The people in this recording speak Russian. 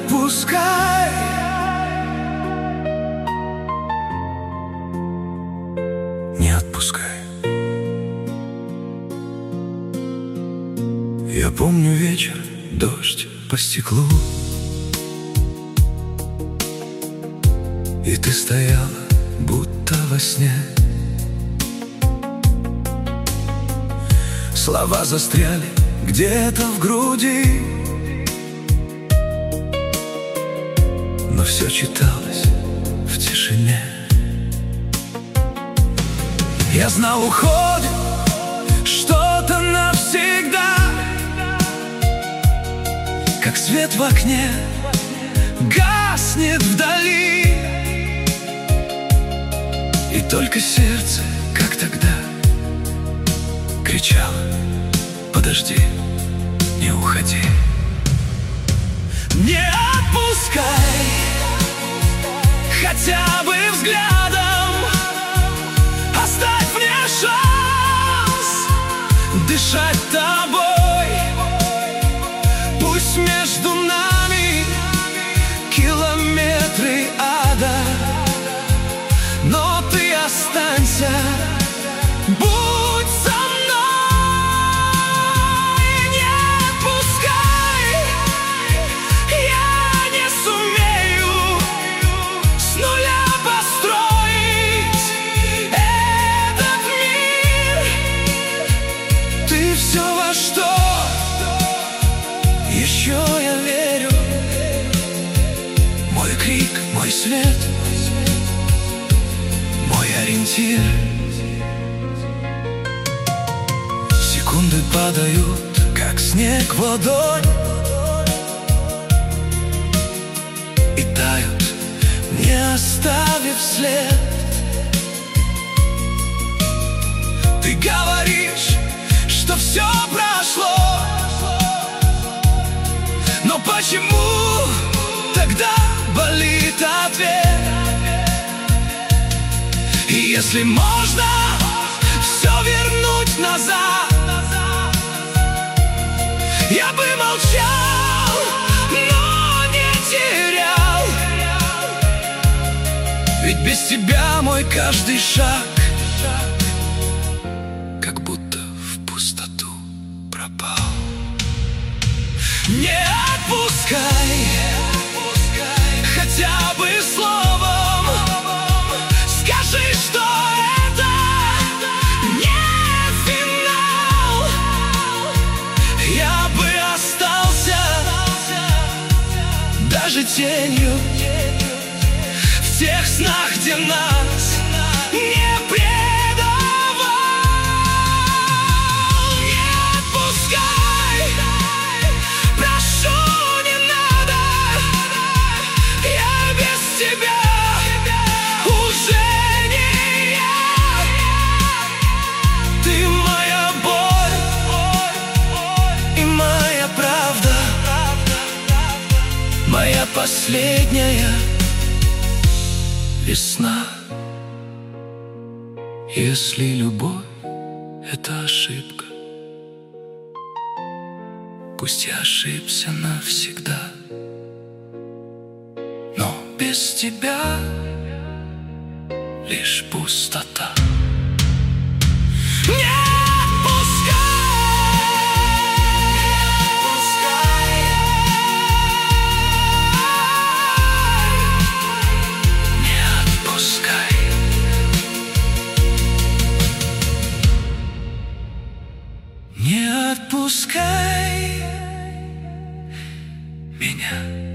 отпускай. Не отпускай. Я помню вечер, дождь по стеклу, и ты стояла, будто во сне. Слова застряли где-то в груди, но все читалось в тишине. Я знал, уходит что-то навсегда, как свет в окне гаснет вдали, и только сердце, как тогда, кричало: подожди, не уходи. Не отпускай, хотя бы взглядом, оставь мне шанс дышать тобой. Пусть между нами километры ада, но ты останься, будь со мной. Не отпускай, я не сумею с нуля построить этот мир. Ты все, во что еще я верю, мой крик, мой свет, мой ориентир. Секунды падают, как снег в ладонь, и тают, не оставив след. Ты говоришь, что все прошло, но почему тогда болит ответ? И если можно все вернуть назад, я бы молчал, но не терял. Ведь без тебя мой каждый шаг как будто в пустоту пропал. Не отпускай, хотя бы словом скажи, что это не финал. Я бы остался даже тенью в тех снах, где нас не предавал. Не отпускай, прошу, не надо, я без тебя уже не я. Ты моя боль и моя правда, моя последняя весна. Если любовь — это ошибка, пусть я ошибся навсегда, но без тебя лишь пустота. Не отпускай, не отпускай меня.